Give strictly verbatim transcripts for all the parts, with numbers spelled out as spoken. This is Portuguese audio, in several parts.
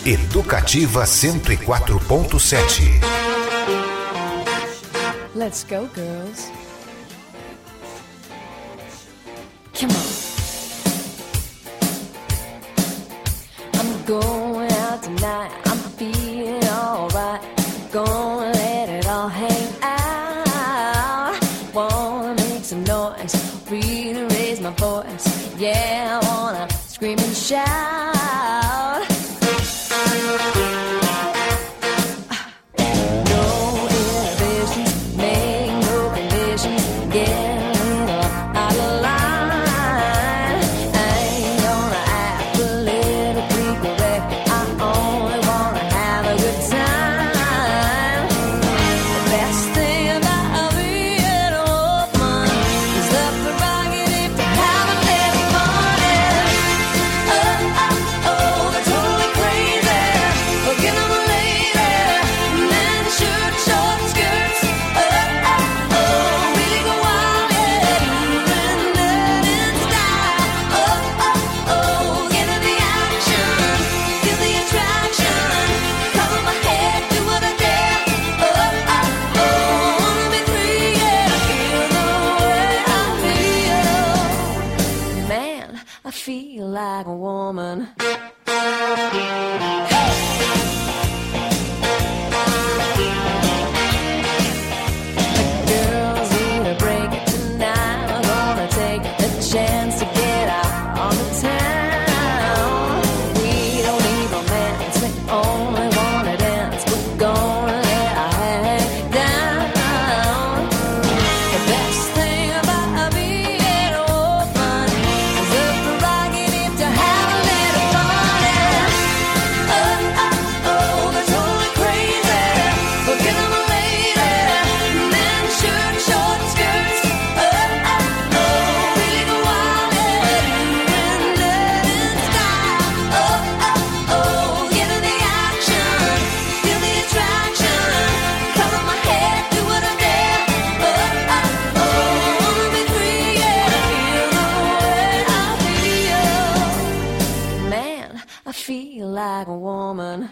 Educativa cento e quatro ponto sete. Let's go, girls. Come on. I'm going out tonight. I'm feeling alright. Gonna let it all hang out. Wanna make some noise. Really raise my voice. Yeah, I wanna scream and shout. Like a woman. Like a woman.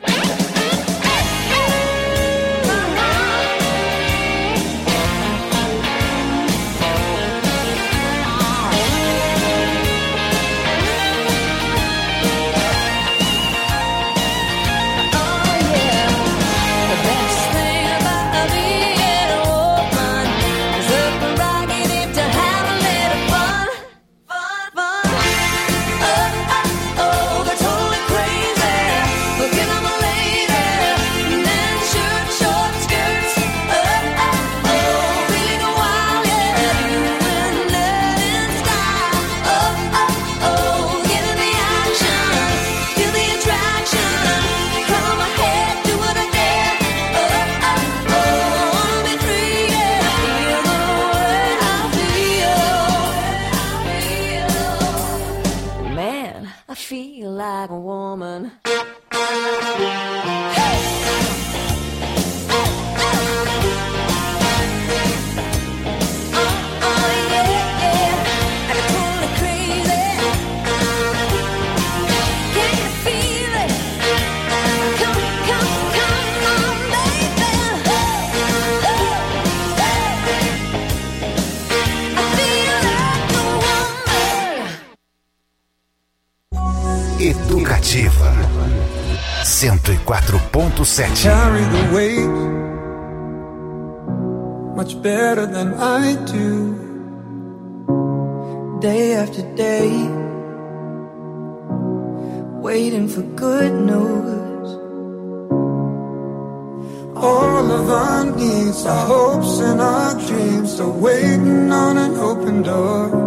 Like a woman. Educativa cento e quatro ponto sete. Carry the weight much better than I do. Day after day, waiting for good news. All of our needs, our hopes and our dreams are waiting on an open door.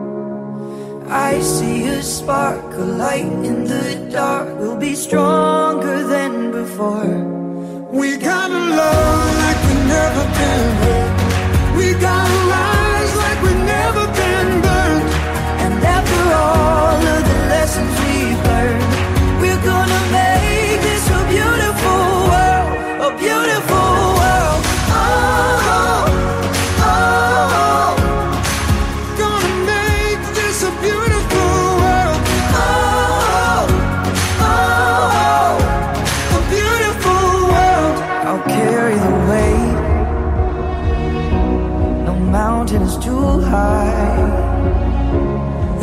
I see a spark, a light in the dark. We'll be stronger than before. We gotta love like we've never been hurt. We gotta rise like we've never been burned. And after all of the lessons we've learned, we're gonna make this a beautiful world, a beautiful world. Oh, oh, oh. Gonna make this a beautiful world. Oh, oh, oh.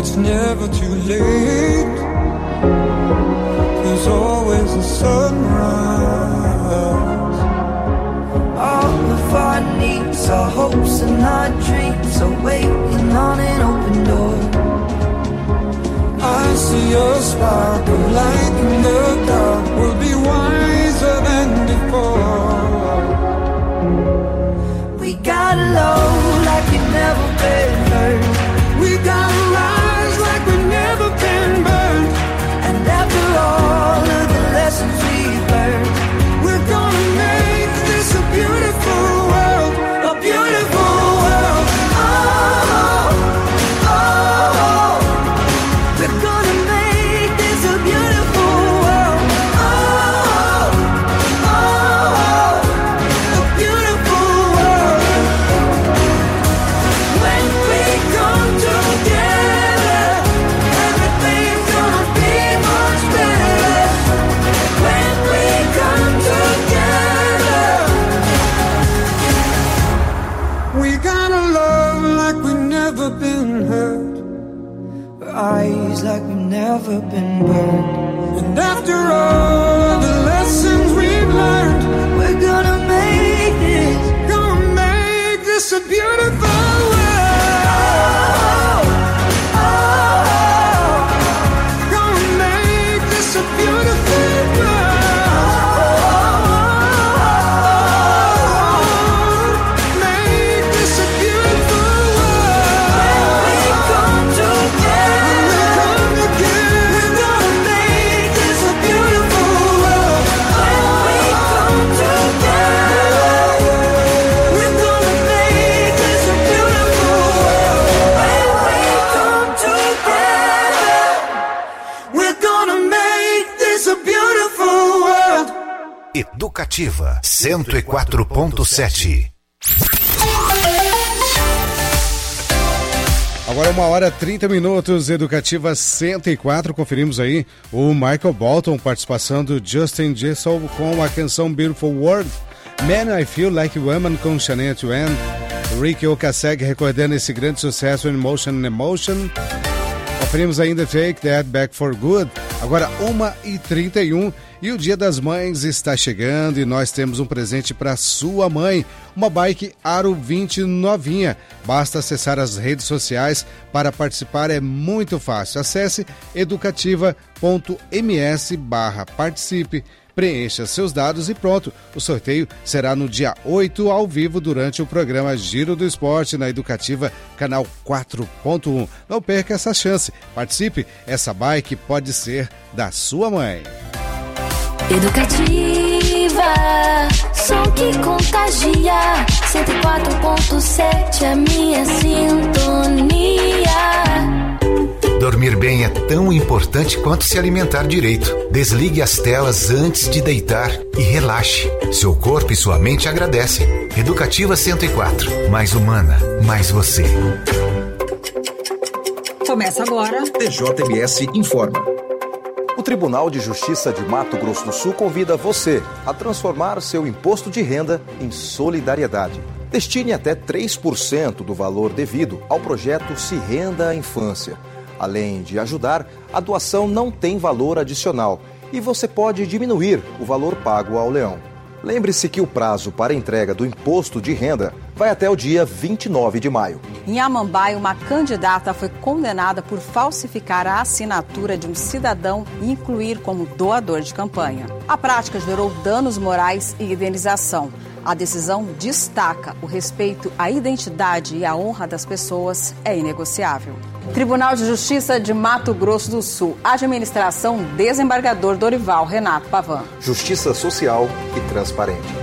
it's never too late. There's always a sunrise. All of our needs, our hopes and our dreams are waiting on an open door. I see a spark of light in the dark. We'll be wiser than before. We got low like we've never been hurt. We got rise like we've never been burned. And after all of the lessons we've learned, we're gonna make this a beautiful world, a beautiful world. Oh, oh, oh. We're gonna make this a beautiful world. Oh, oh, oh. A beautiful world. When we come together, everything's gonna be much better. When we come together, we gotta love like we've never been hurt. Eyes like we've never been burned. And after all the lessons we've learned, we're gonna make this, gonna make this a beautiful world. Oh, oh, oh. Gonna make this a beautiful world. Make this a beautiful world. When we come together, we're gonna make this a beautiful world. When we come together, we're gonna make this a beautiful world. When we come together, we're gonna make this a beautiful world. Educativa cento e quatro ponto sete. Agora uma hora e trinta minutos, Educativa cento e quatro, conferimos aí o Michael Bolton, participação do Justin Jessel com a canção Beautiful World, Man I Feel Like a Woman com Shania Twain, Ricky Ocasek recordando esse grande sucesso Emotion and Emotion, conferimos ainda Take That Back for Good, agora uma e trinta e um e o Dia das Mães está chegando e nós temos um presente para sua mãe, uma bike Aro vinte novinha. Basta acessar as redes sociais para participar, é muito fácil. Acesse educativa.ms barra participe, preencha seus dados e pronto. O sorteio será no dia oito ao vivo durante o programa Giro do Esporte na Educativa, canal quatro ponto um. Não perca essa chance, participe, essa bike pode ser da sua mãe. Educativa, som que contagia. Cento e quatro ponto sete, a minha sintonia. Dormir bem é tão importante quanto se alimentar direito. Desligue as telas antes de deitar e relaxe. Seu corpo e sua mente agradecem. Educativa cento e quatro, mais humana, mais você. Começa agora. T J M S informa. O Tribunal de Justiça de Mato Grosso do Sul convida você a transformar seu imposto de renda em solidariedade. Destine até três por cento do valor devido ao projeto Se Renda à Infância. Além de ajudar, a doação não tem valor adicional e você pode diminuir o valor pago ao leão. Lembre-se que o prazo para entrega do imposto de renda vai até o dia vinte e nove de maio. Em Amambai, uma candidata foi condenada por falsificar a assinatura de um cidadão e incluir como doador de campanha. A prática gerou danos morais e indenização. A decisão destaca o respeito à identidade e à honra das pessoas é inegociável. Tribunal de Justiça de Mato Grosso do Sul. Administração Desembargador Dorival Renato Pavan. Justiça social e transparente.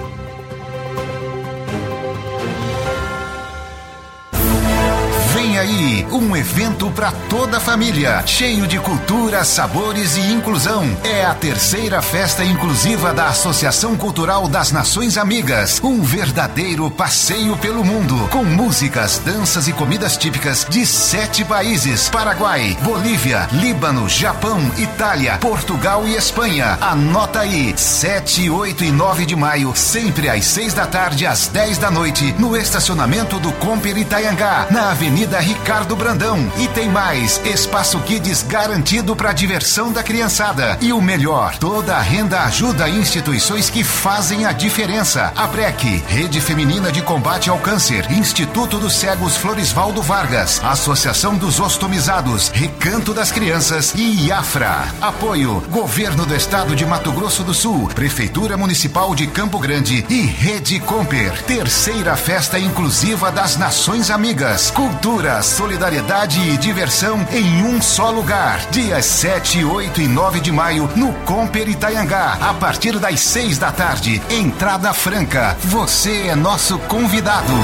Vem aí, um evento para toda a família, cheio de cultura, sabores e inclusão. É a terceira festa inclusiva da Associação Cultural das Nações Amigas. Um verdadeiro passeio pelo mundo, com músicas, danças e comidas típicas de sete países: Paraguai, Bolívia, Líbano, Japão, Itália, Portugal e Espanha. Anota aí, sete, oito e nove de maio, sempre às seis da tarde às dez da noite, no estacionamento do Comper Itaiangá, na Avenida Ricardo Brandão. E tem mais, espaço Kids garantido para diversão da criançada. E o melhor, toda a renda ajuda instituições que fazem a diferença. A P R E C, Rede Feminina de Combate ao Câncer, Instituto dos Cegos Floresvaldo Vargas, Associação dos Ostomizados, Recanto das Crianças e IAFRA. Apoio, Governo do Estado de Mato Grosso do Sul, Prefeitura Municipal de Campo Grande e Rede Comper. Terceira Festa Inclusiva das Nações Amigas. Cultura, solidariedade e diversão em um só lugar. Dias sete, oito e nove de maio no Comper Itaiangá, a partir das seis da tarde. Entrada franca. Você é nosso convidado.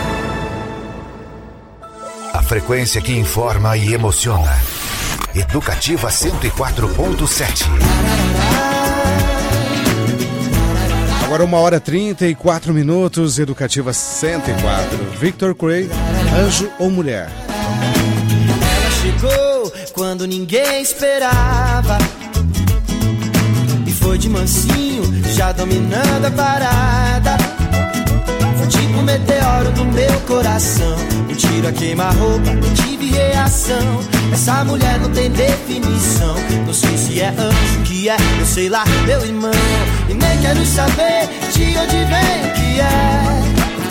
A frequência que informa e emociona. Educativa cento e quatro ponto sete. Agora uma hora trinta e quatro minutos, Educativa cento e quatro. Victor Cray, Anjo ou Mulher? Ela chegou quando ninguém esperava e foi de mansinho, já dominando a parada. Foi tipo um meteoro no meu coração, um tiro a queima-roupa, não tive reação. Essa mulher não tem definição, não sei se é anjo, que é, eu sei lá, meu irmão. E nem quero saber de onde vem o que é.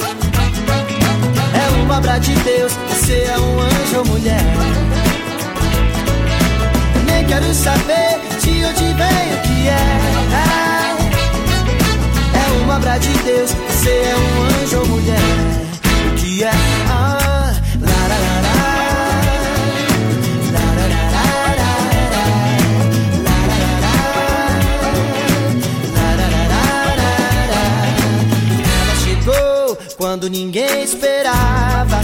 É uma obra de Deus, você é um anjo ou mulher. E nem quero saber de onde vem o que é. É uma obra de Deus, você é um anjo ou mulher. O que é? Ah, la, la, la, la. Quando ninguém esperava,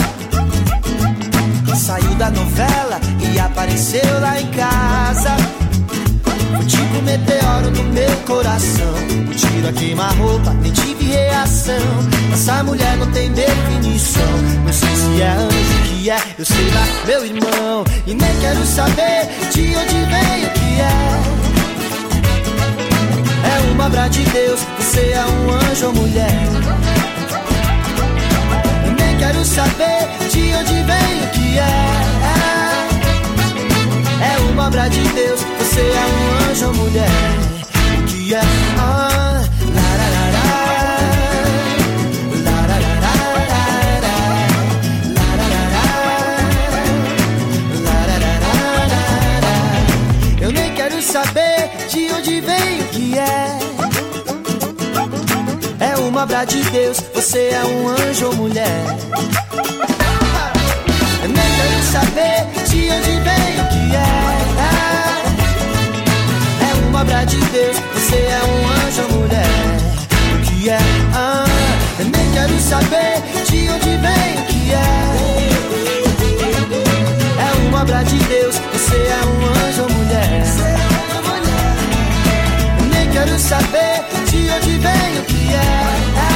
saiu da novela e apareceu lá em casa. Foi tipo um meteoro no meu coração, um tiro a queima-roupa, nem tive reação. Essa mulher não tem definição, não sei se é anjo, que é, eu sei lá, meu irmão. E nem quero saber de onde vem o que é. É uma obra de Deus, você é um anjo ou mulher. Quero saber de onde vem o que é. É uma obra de Deus, você é um anjo ou mulher. O que é? Ah, la, la, la, la, la, la, la, la, la, la. Eu nem quero saber de onde vem o que é. É uma obra de Deus, você é um anjo ou mulher. Eu nem quero saber de onde vem o que é. É uma obra de Deus, você é um anjo ou mulher. O que é? Ah, eu nem quero saber de onde vem o que é. É uma obra de Deus, você é um anjo ou mulher. Eu nem quero saber de onde vem o que é.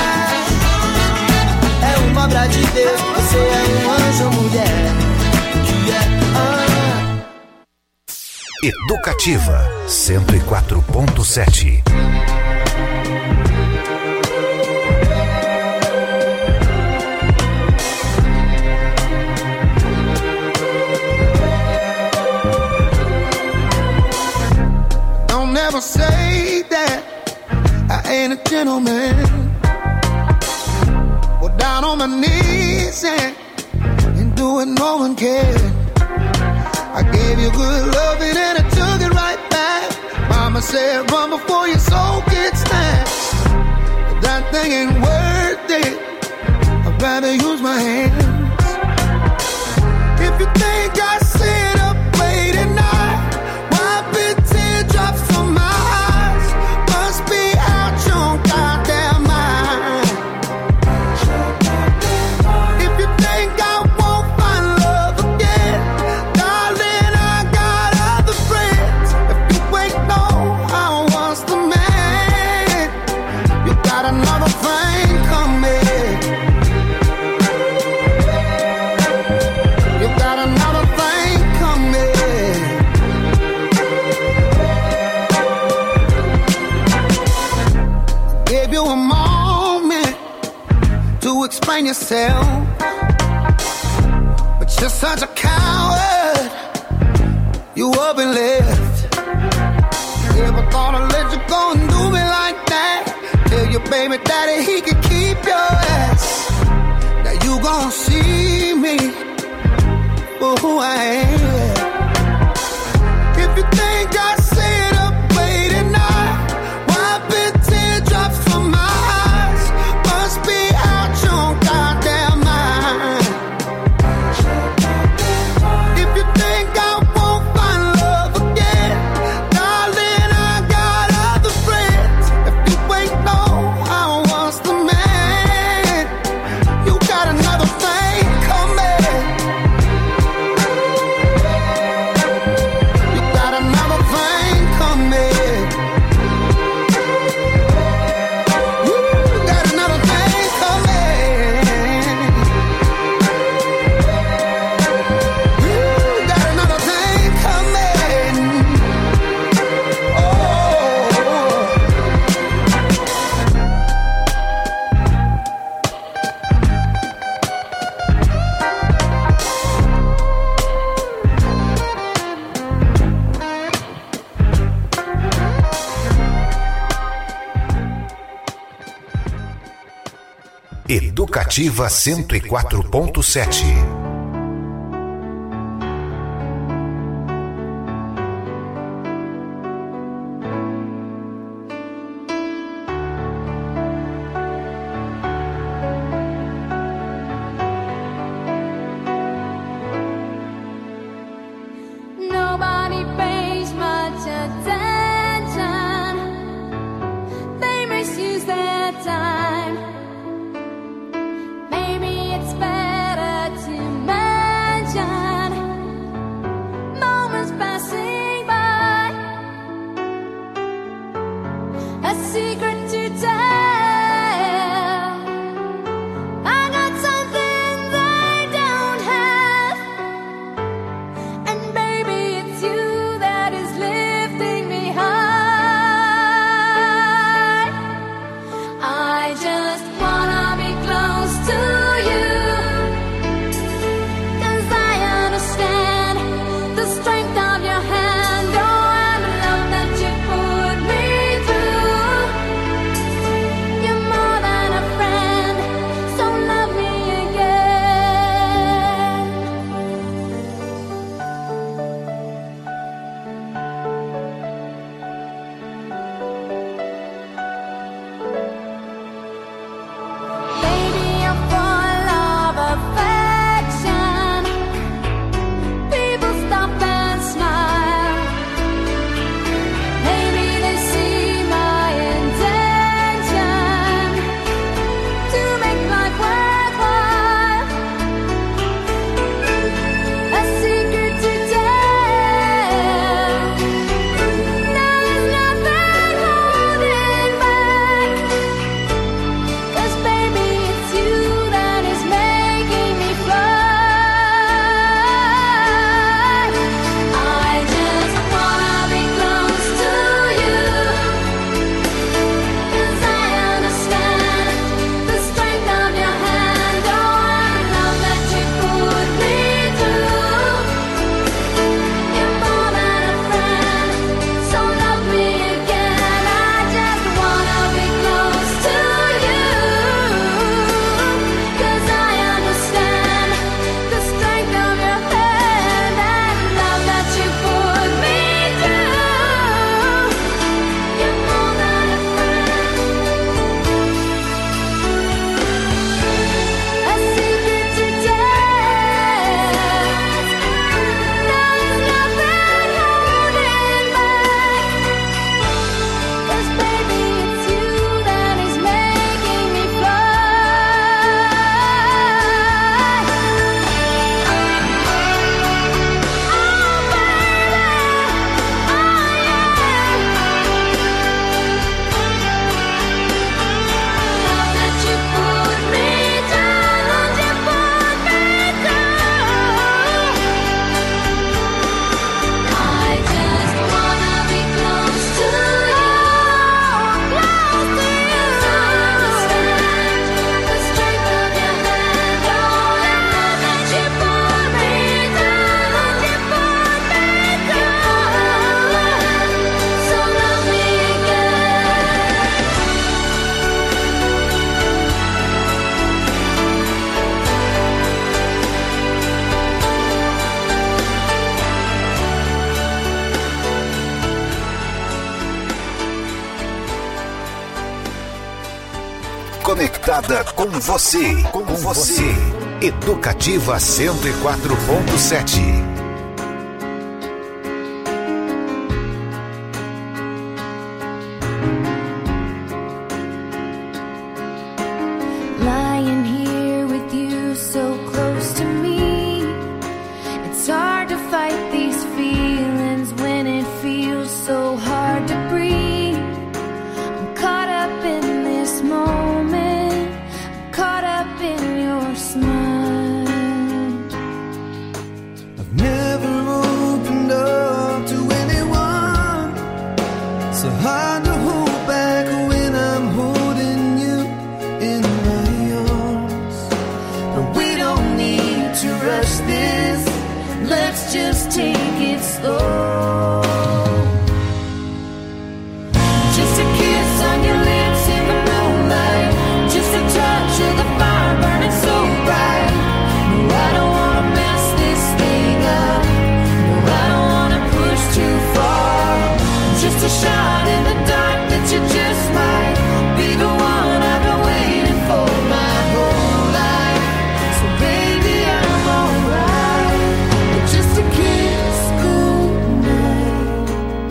É uma obra de Deus, você é um anjo ou mulher. Que é, ah. Educativa cento e quatro ponto sete. Don't never say that I ain't a gentleman. Go down on my knees and, and do what no one can. I gave you good loving and I took it right back. Mama said run before your soul gets snatched. But that thing ain't worth it. I'd rather use my hands. If you think I sit up late at night, wiping teardrops from my eyes, must be out your goddamn mind. If you think I won't find love again, darling, I got other friends. If you ain't know I was the man, you got another thing coming. You got another thing coming. Gave you a moment to explain yourself, but you're so such a coward. You up and left. Never thought I'd let you go and do me like that. Tell your baby daddy he could keep your ass. Now you gon' see me for who I am. If you think I sit up late at night, wiping teardrops from my eyes, must be out your goddamn mind. If you think I won't find love again, darling, I got other friends. If you ain't know I was the man, you got another thing coming. You got another thing coming. You got another thing coming. You got another thing coming. Oh. Educativa cento e quatro ponto sete. Nobody pays much attention. They misuse their time. Maybe it's better to conectada com você, com você. Educativa cento e quatro ponto sete. Lying here with you so close to me, it's hard to fight these feelings when it feels so hard to breathe. I'm caught up in this moment, I'm caught up in your smile. I've never opened up to anyone, so hard to hold back when I'm holding you in my arms. But we don't need to rush this, let's just take it slow. Just a kiss on your lips in the moonlight, just a touch of the fire burning so bright. No, I don't wanna mess this thing up, no, I don't wanna push too far. Just a shot in the dark that you just might be the one I've been waiting for my whole life. So baby, I'm alright, just a kiss goodnight.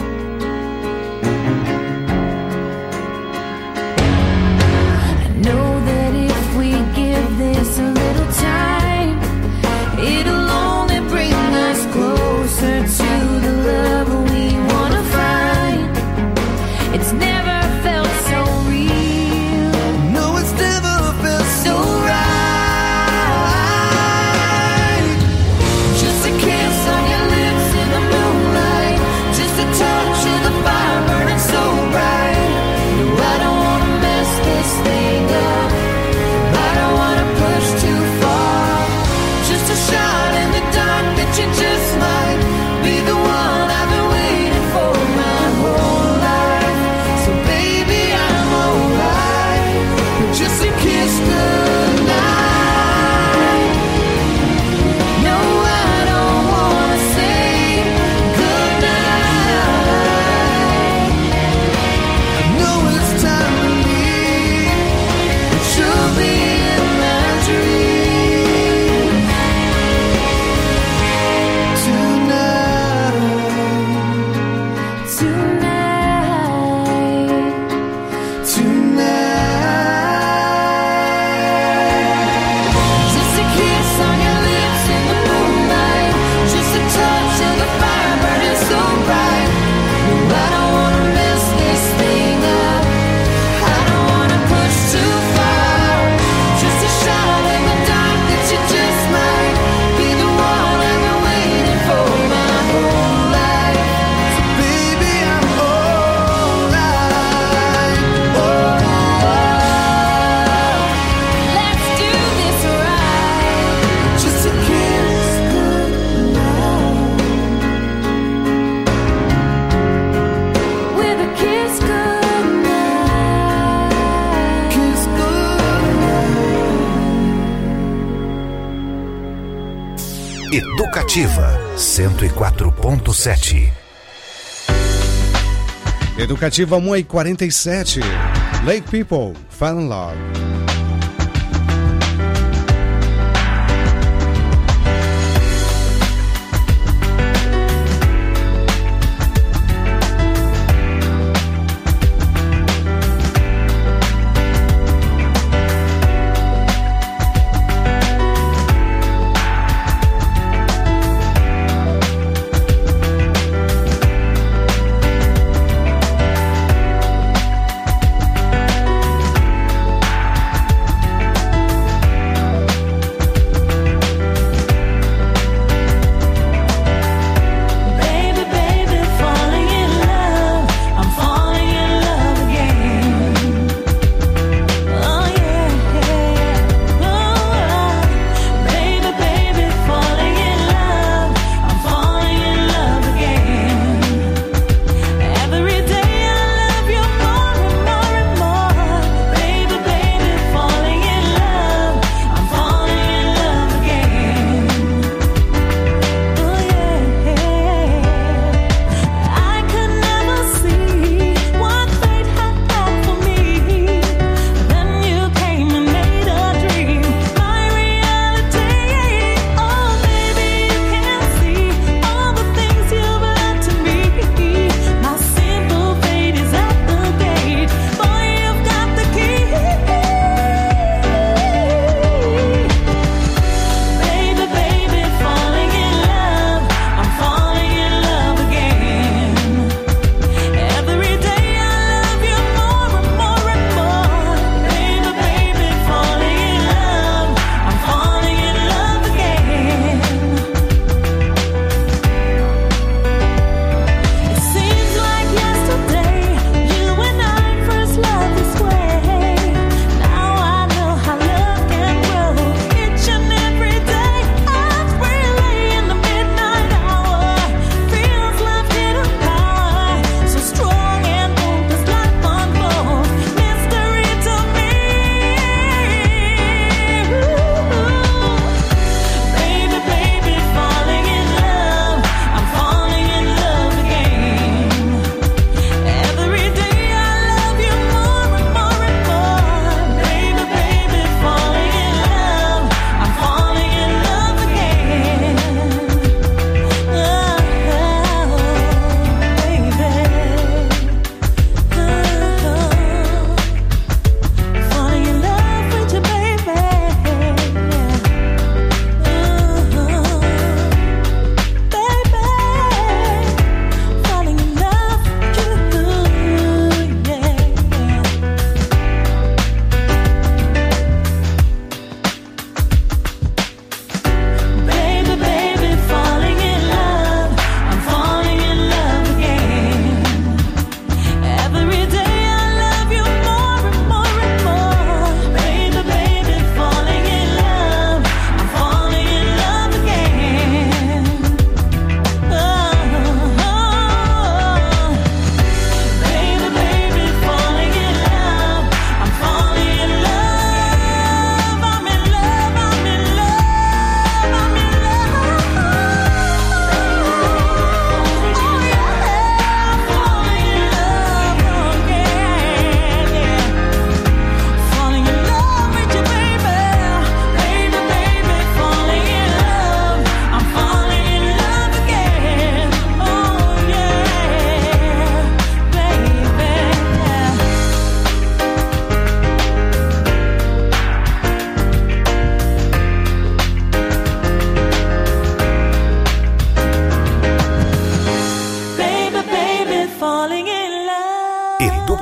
I know that if we give this a little time, it'll only bring us closer to the love we wanna find. It's never felt so real. No, it's never felt so right. Just a kiss on your lips in the moonlight, just a touch of the fire burning so bright. No, I don't wanna mess this thing up, I don't wanna push too far. Just a shot in the dark that you just might be the one I've been waiting for my whole life. So baby, I'm alright, just a kiss goodnight. No, I don't wanna say goodnight. I know it's time to leave, but you'll be in my dream tonight, tonight, tonight. Just a kiss on your lips in the moonlight, just a touch of the fire burning so bright. No, I don't wanna mess this thing up, I don't wanna push too far. Just a shot in the dark that you just might be the one I've been waiting for my whole life. So baby, I'm alright. Oh, let's do this right. Just a kiss goodnight. With a kiss goodnight. Kiss goodnight. Educativa cento e quatro ponto sete. Educativa um e quarenta e sete. Lake People, Fall in Love.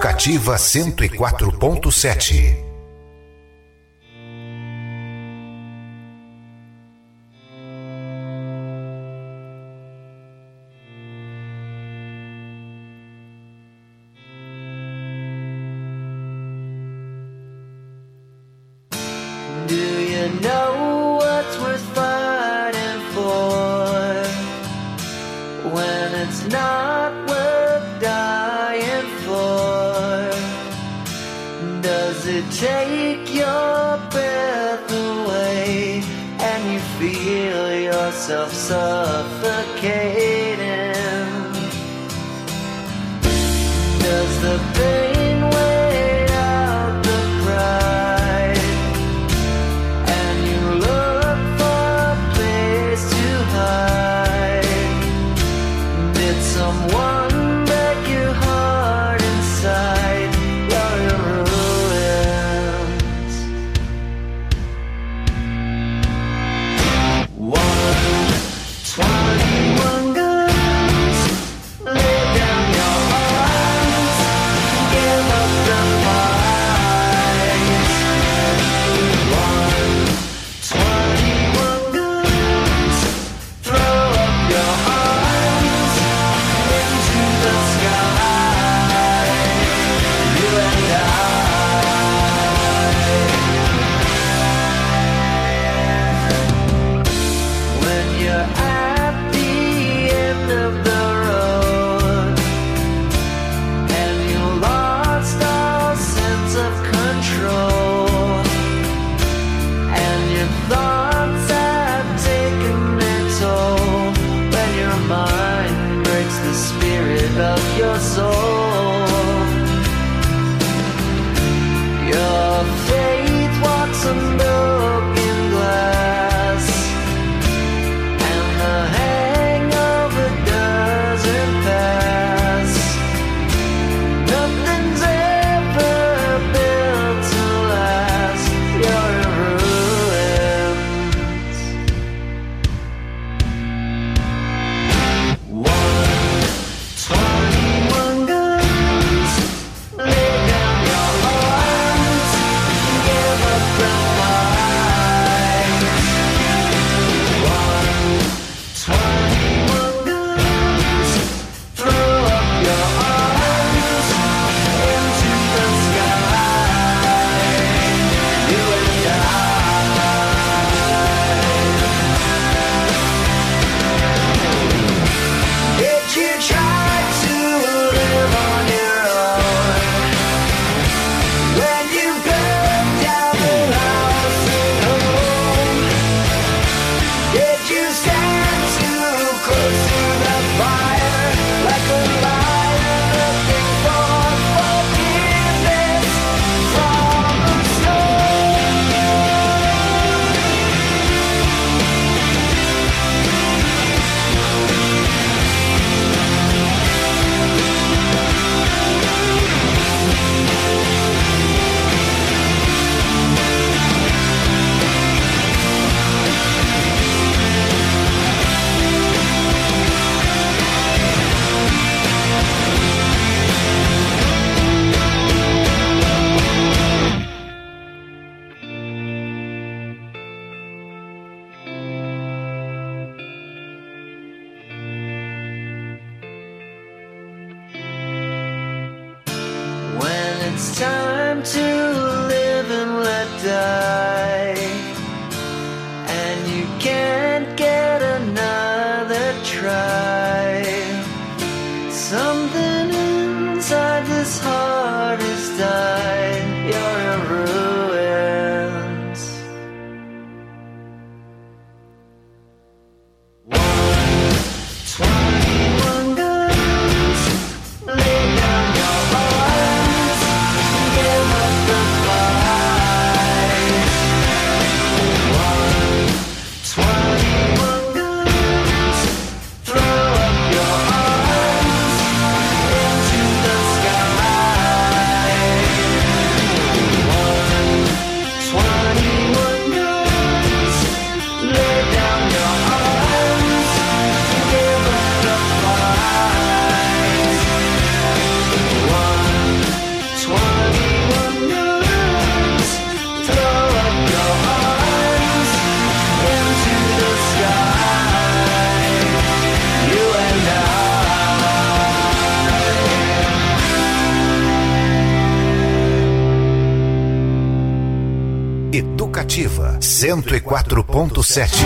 Educativa cento e quatro ponto sete. Do you know what's worth fighting for when it's not worth dying for? Does it take your breath away and you feel yourself suffocating? Does the pain weigh out the pride? Someone break your heart inside, you're in ruins. One, twenty-one guns, lay down your arms, give up the fight. One, twenty-one guns, throw up your arms into the sky, you and I. When you're at the end of the road and you lost all sense of control and your thoughts have taken their toll, when your mind breaks the spirit of your soul, your faith walks on broken glass, and the hangover doesn't pass. Nothing's ever built to last, you're in ruins. One, twenty-one guns, lay down your arms, give up the fight. One, twenty-one guns, throw up your arms into the sky, you and I. Did you try to live on your own when you burned down the house at home? Did you stand too close to the fire like a lion looking for forgiveness from the storm? When it's time to live and let die, and you can't get another try, something inside this heart has died, you're in ruins. One, twenty-one guns, lay down your arms, give up the Educativa cento e quatro ponto sete.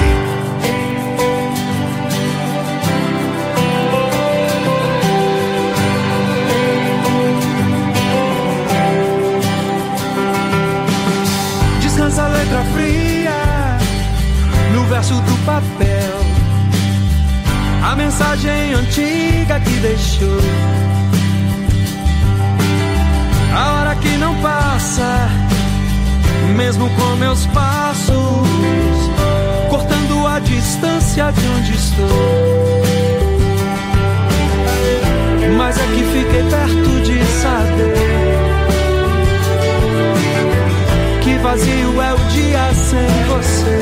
Descansa a letra fria no verso do papel, a mensagem antiga que deixou. A hora que não passa, mesmo com meus passos, cortando a distância de onde estou. Mas é que fiquei perto de saber que vazio é o dia sem você.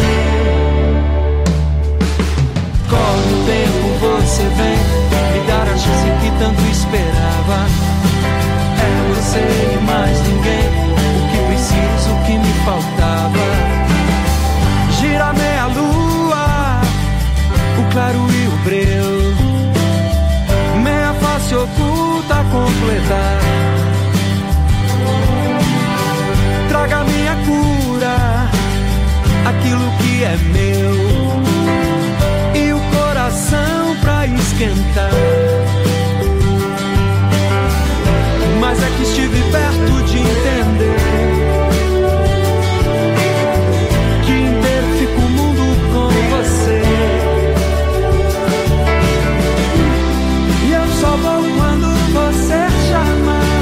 Corre o tempo, você vem me dar a chance que tanto esperava. É você e mais ninguém, o que preciso, o que me faltava. Gira meia lua, o claro e o breu, meia face oculta a completar. Traga minha cura, aquilo que é meu, e o coração pra esquentar. Mas é que estive perto de entender que inteiro fica o mundo com você. E eu só vou quando você chamar,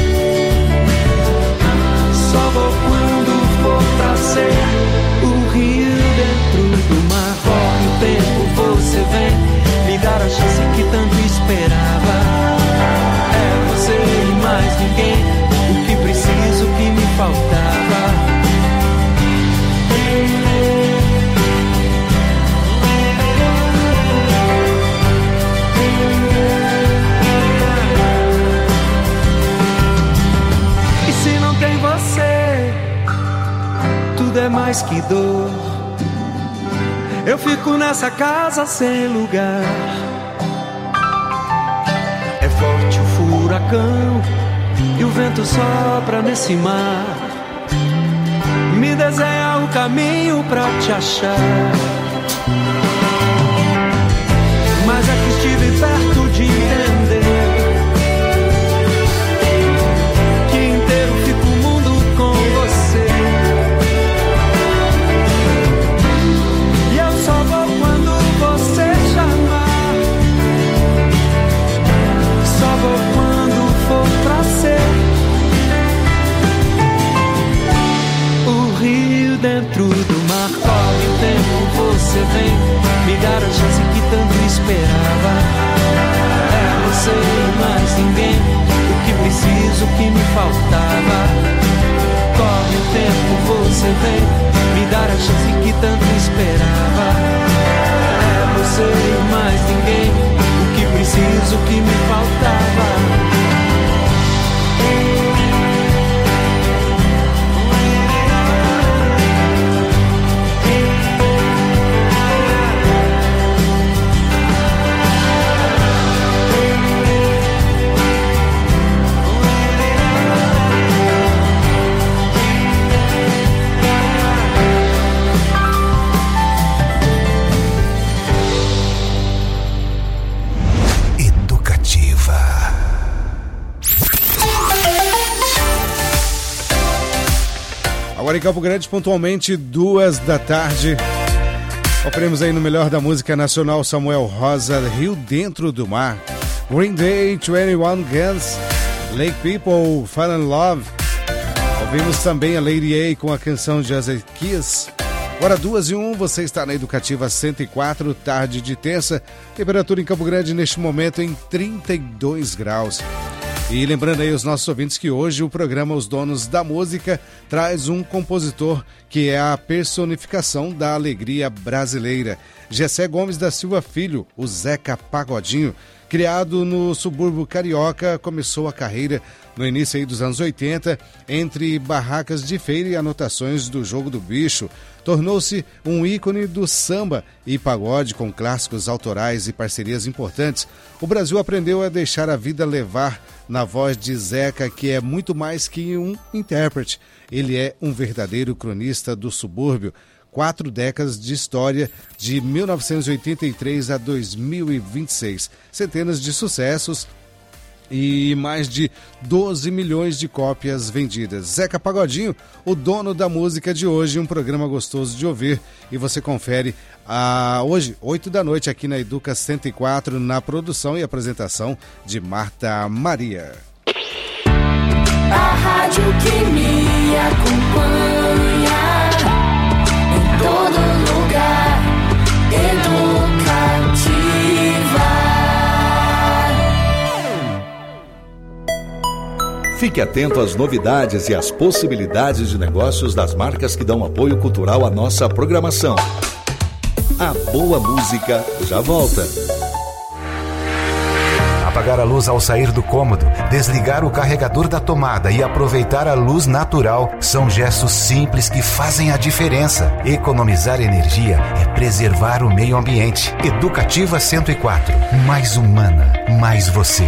só vou quando for pra ser o rio dentro do mar. Corre o tempo, você vem me dar a chance que tanto esperava. Você e mais ninguém, o que preciso, o que me faltava. E se não tem você, tudo é mais que dor. Eu fico nessa casa sem lugar. É forte o furacão e o vento sopra nesse mar. Me desenha o caminho pra te achar. Mas é que estive perto de entender que inteiro fica o mundo com você. E eu só vou quando você chamar, só vou quando for pra ser o rio dentro do mar. Corre o tempo, você vem me dar a chance que tanto esperava. É você e mais ninguém, o que preciso, o que me faltava. Corre o tempo, você vem me dar a chance que tanto esperava. É você e mais ninguém, o que preciso, o que me faltava. Agora em Campo Grande, pontualmente duas da tarde. Oferemos aí no melhor da música nacional Samuel Rosa, Rio Dentro do Mar. Green Day, vinte e um Guns, Lake People, Fall in Love. Ouvimos também a Lady A com a canção de Ezequias. Agora duas e um, você está na Educativa cento e quatro, tarde de terça. Temperatura em Campo Grande neste momento em trinta e dois graus. E lembrando aí os nossos ouvintes que hoje o programa Os Donos da Música traz um compositor que é a personificação da alegria brasileira. Gessé Gomes da Silva Filho, o Zeca Pagodinho. Criado no subúrbio carioca, começou a carreira no início aí dos anos oitenta, entre barracas de feira e anotações do Jogo do Bicho. Tornou-se um ícone do samba e pagode, com clássicos autorais e parcerias importantes. O Brasil aprendeu a deixar a vida levar na voz de Zeca, que é muito mais que um intérprete. Ele é um verdadeiro cronista do subúrbio. Quatro décadas de história, de mil novecentos e oitenta e três a dois mil e vinte e seis. Centenas de sucessos e mais de doze milhões de cópias vendidas. Zeca Pagodinho, o dono da música de hoje, um programa gostoso de ouvir. E você confere a, hoje, oito da noite, aqui na Educa cento e quatro, na produção e apresentação de Marta Maria. A rádio que me acompanha em todo lugar, educativa. Fique atento às novidades e às possibilidades de negócios das marcas que dão apoio cultural à nossa programação. A boa música já volta. Apagar a luz ao sair do cômodo, desligar o carregador da tomada e aproveitar a luz natural são gestos simples que fazem a diferença. Economizar energia é preservar o meio ambiente. Educativa cento e quatro. Mais humana, mais você.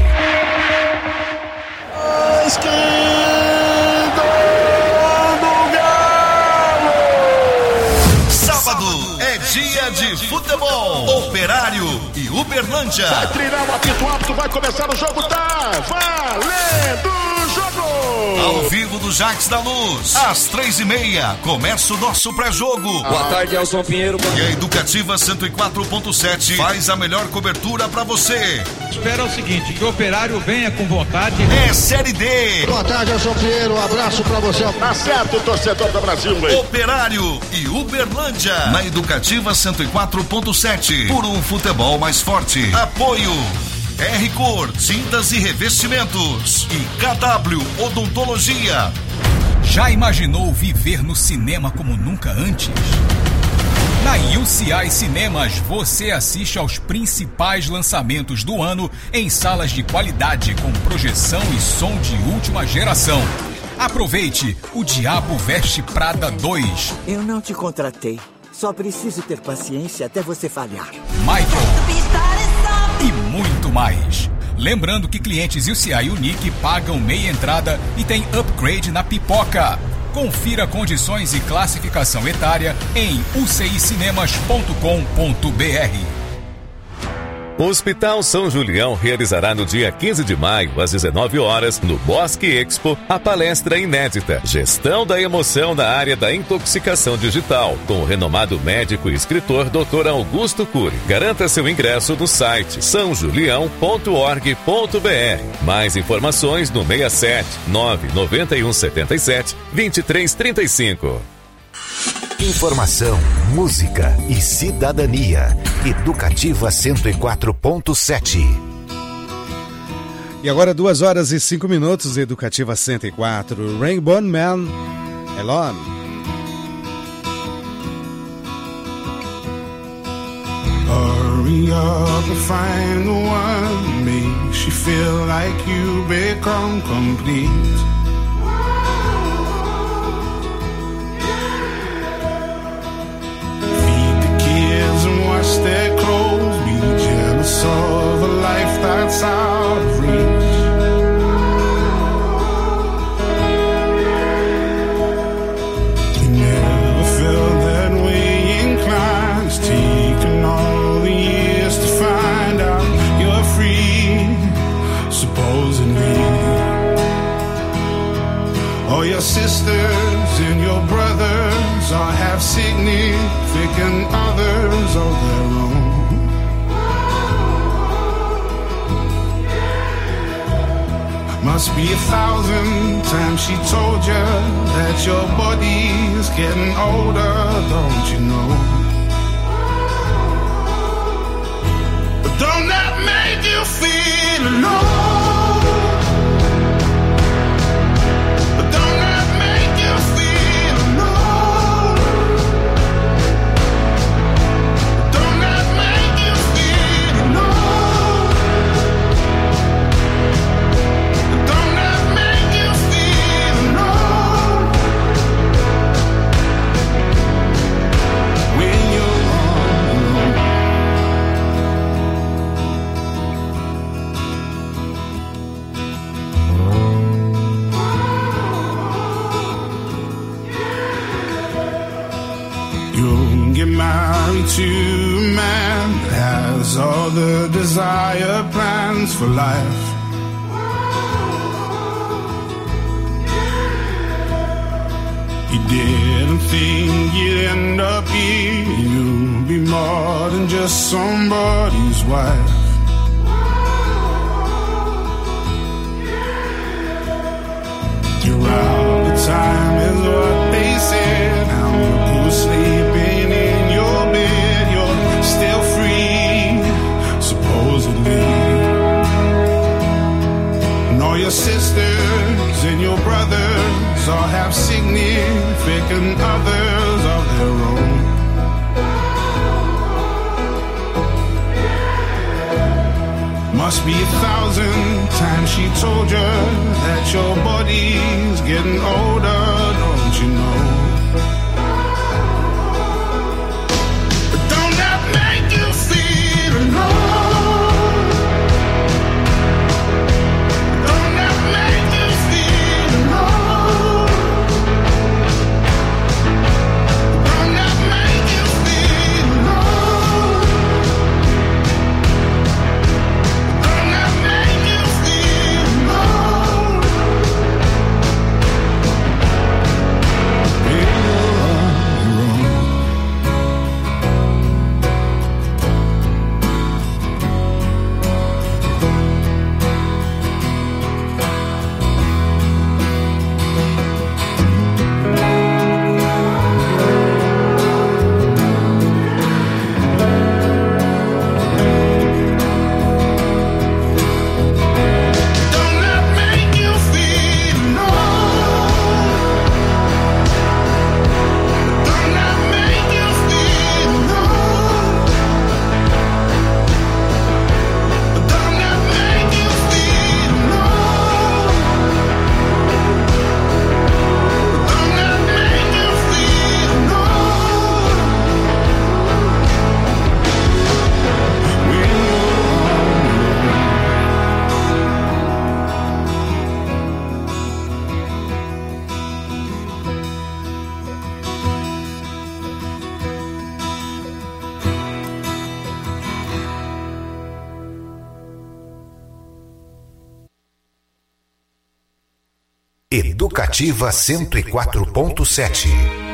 Sábado é dia de futebol. Operário e Uberlândia. Vai treinar o apito apto, vai começar o jogo, tá valendo o jogo! Ao vivo do Jacques da Luz, às três e meia, começa o nosso pré-jogo. Boa tarde, Elson Pinheiro. E a Educativa cento e quatro ponto sete faz a melhor cobertura pra você. Espera o seguinte, que o Operário venha com vontade. É Série D. Boa tarde, Elson Pinheiro, um abraço pra você. Tá certo, torcedor do Brasil, hein? Operário e Uberlândia, na Educativa cento e quatro ponto sete, por um futebol mais forte. Apoio R Cor, tintas e revestimentos, e K W Odontologia. Já imaginou viver no cinema como nunca antes? Na U C I Cinemas, você assiste aos principais lançamentos do ano em salas de qualidade com projeção e som de última geração. Aproveite O Diabo Veste Prada dois. Eu não te contratei. Só preciso ter paciência até você falhar. Michael. E muito mais. Lembrando que clientes U C I Unique pagam meia entrada e tem upgrade na pipoca. Confira condições e classificação etária em u c i cinemas ponto com ponto b r. O Hospital São Julião realizará no dia quinze de maio, às dezenove horas, no Bosque Expo, a palestra inédita Gestão da Emoção na área da intoxicação digital, com o renomado médico e escritor doutor Augusto Cury. Garanta seu ingresso no site são julião ponto org ponto b r. Mais informações no seis sete nove nove um sete sete dois três três cinco. Informação, música e cidadania. Educativa cento e quatro ponto sete. E agora duas horas e cinco minutos, Educativa cento e quatro. Rainbow Man, Alone. Hurry up and find the one, makes you feel like you become complete. Wash their clothes, be jealous of a life that's out of reach. You never felt that way inclined. It's taken all the years to find out you're free, supposedly. All your sisters and your brothers all have significant others of their own. Must be a thousand times she told you that your body's getting older, don't you know? But don't that make you feel alone? to a man that has all the desired plans for life. He didn't think you'd end up here. You'll be more than just somebody's wife. You're out of time is what they said. Now look who's sleeping in your bed. You're still free, supposedly. And all your sisters and your brothers all have significant others of their own. Must be a thousand times she told you that your body's getting older, don't you know? But don't that make you feel alone? Don't that make you feel alone? Don't that make you feel alone? Don't that make you feel alone? You're wrong, you're wrong. Don't that make you feel alone? Don't that make you feel alone? Don't that make you feel alone? Don't that make you feel alone? When you're Educativa cento e quatro ponto sete.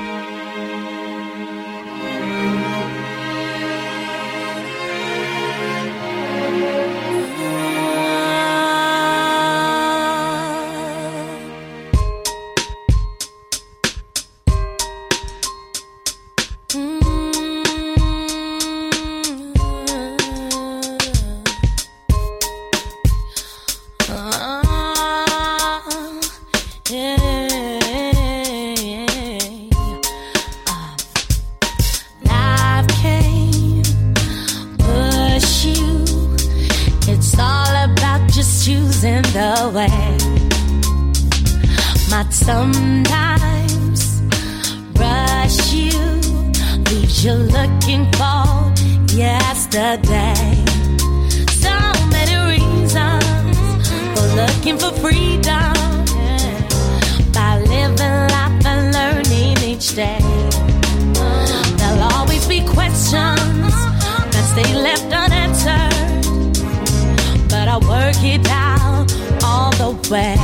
Life came, push you. It's all about just choosing the way. Might sometimes rush you, leaves you looking for yesterday. So many reasons for looking for freedom, by living life and learning each day. There'll always be questions that stay left unanswered, but I work it out all the way.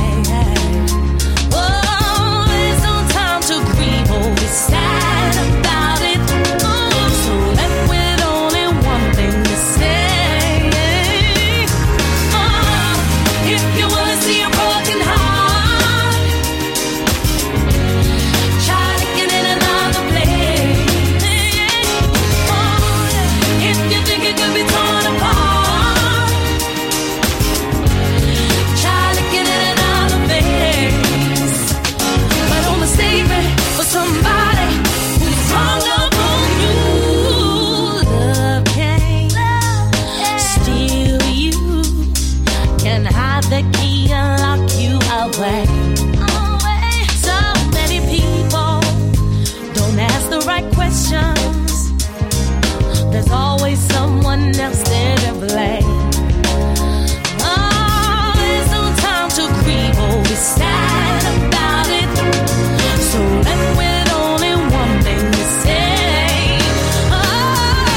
Oh, there's no time to grieve or be sad about it. So left with only one thing to say. Oh, if you wanna see a broken heart, try looking in another place. Oh, if you think it could be torn apart, try looking in another place. But don't mistake me for somebody who's hung up on you. Love can't steal you, can hide the key and lock you away. So many people don't ask the right questions. There's always someone else there to blame. Oh, there's no time to grieve or be sad about it. So left with only one thing to say. Oh,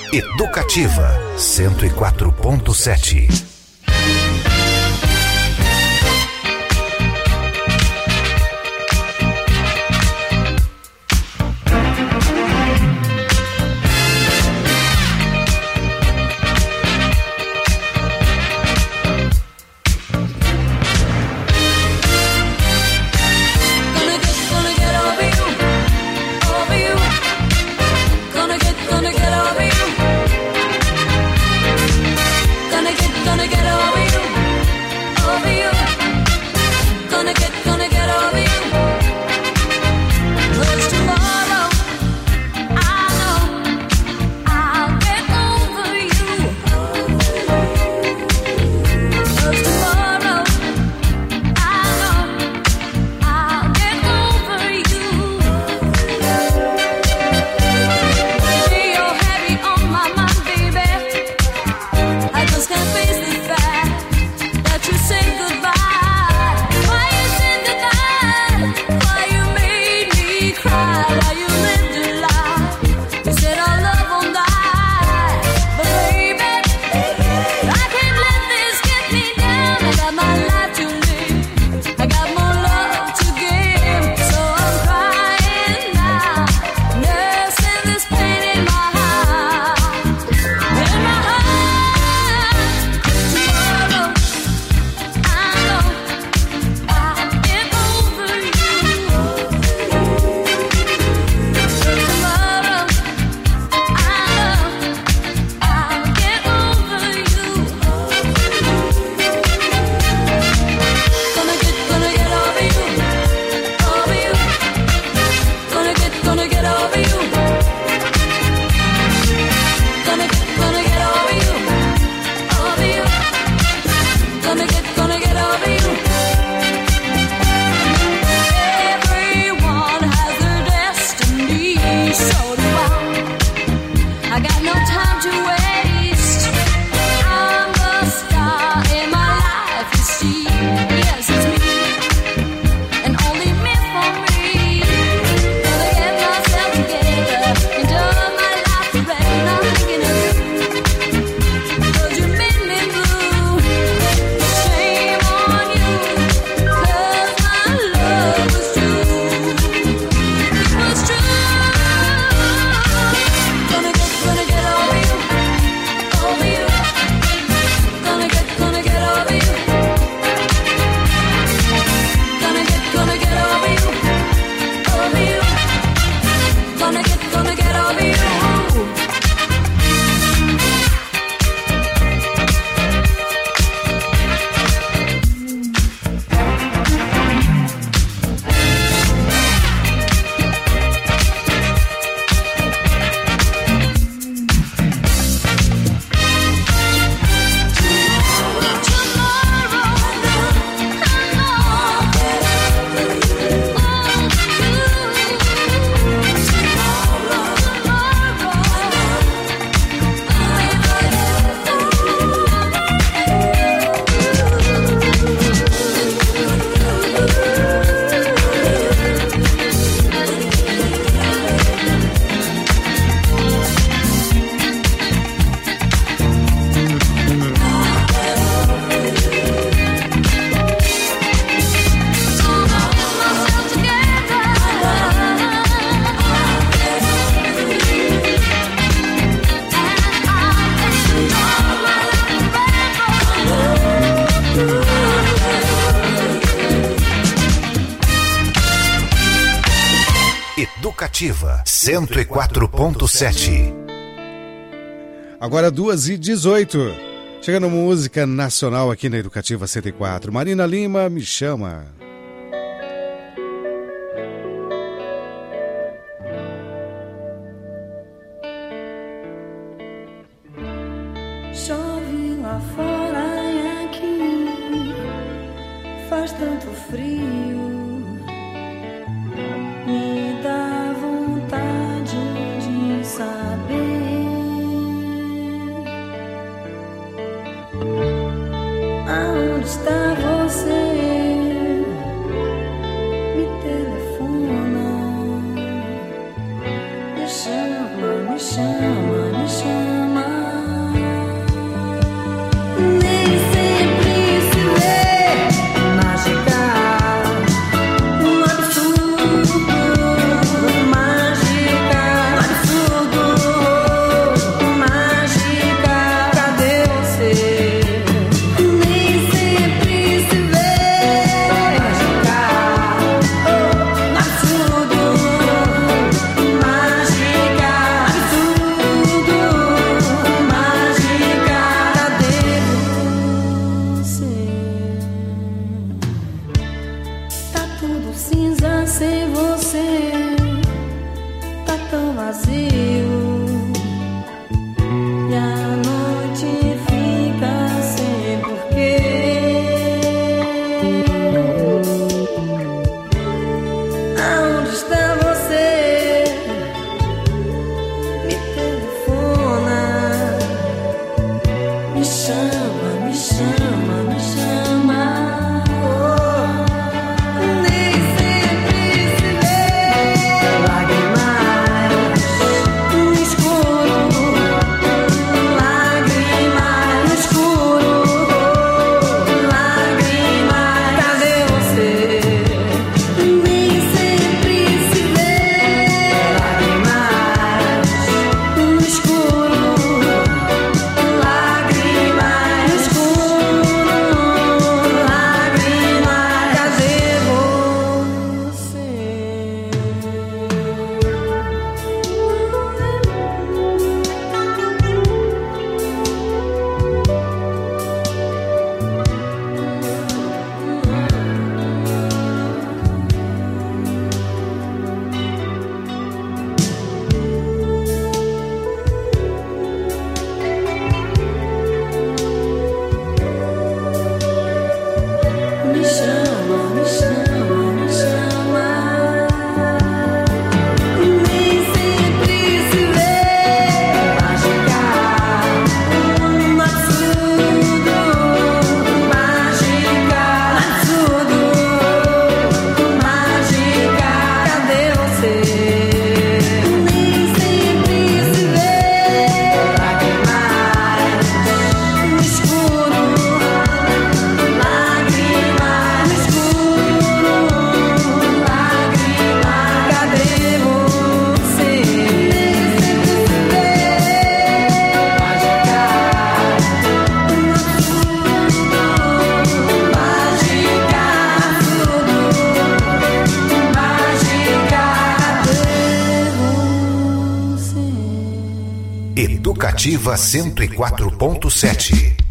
Educativa cento e quatro ponto sete. Educativa cento e quatro ponto sete. Agora duas e dezoito. Chegando música nacional aqui na Educativa cento e quatro. Marina Lima, Me Chama. Chove lá fora e aqui faz tanto frio. Me dá vontade de saber aonde está você. Me telefona, me chama, me chama, me chama. Educativa cento e quatro ponto sete.